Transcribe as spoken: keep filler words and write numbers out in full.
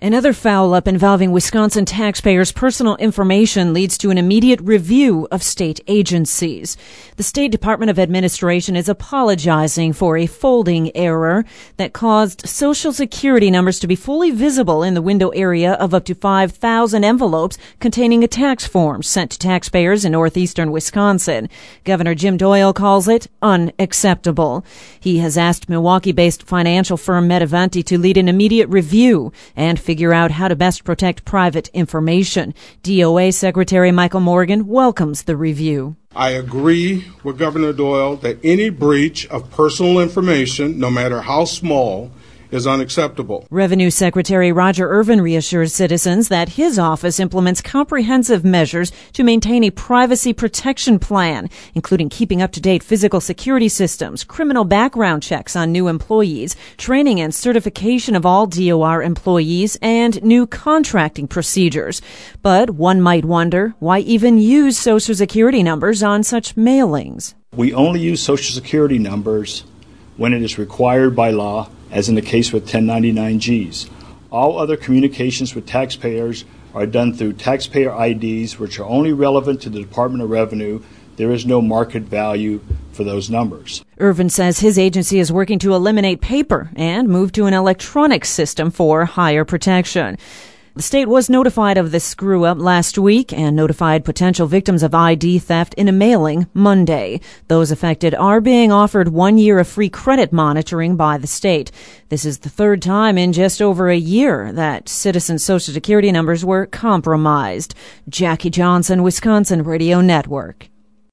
Another foul-up involving Wisconsin taxpayers' personal information leads to an immediate review of state agencies. The State Department of Administration is apologizing for a folding error that caused Social Security numbers to be fully visible in the window area of up to five thousand envelopes containing a tax form sent to taxpayers in northeastern Wisconsin. Governor Jim Doyle calls it unacceptable. He has asked Milwaukee-based financial firm Metavante to lead an immediate review and figure out how to best protect private information. D O A Secretary Michael Morgan welcomes the review. I agree with Governor Doyle that any breach of personal information, no matter how small, is unacceptable. Revenue Secretary Roger Ervin reassures citizens that his office implements comprehensive measures to maintain a privacy protection plan, including keeping up-to-date physical security systems, criminal background checks on new employees, training and certification of all D O R employees, and new contracting procedures. But one might wonder, why even use Social Security numbers on such mailings? We only use Social Security numbers when it is required by law, as in the case with ten ninety-nine Gs. All other communications with taxpayers are done through taxpayer I Ds, which are only relevant to the Department of Revenue. There is no market value for those numbers. Ervin says his agency is working to eliminate paper and move to an electronic system for higher protection. The state was notified of this screw-up last week and notified potential victims of I D theft in a mailing Monday. Those affected are being offered one year of free credit monitoring by the state. This is the third time in just over a year that citizens' Social Security numbers were compromised. Jackie Johnson, Wisconsin Radio Network.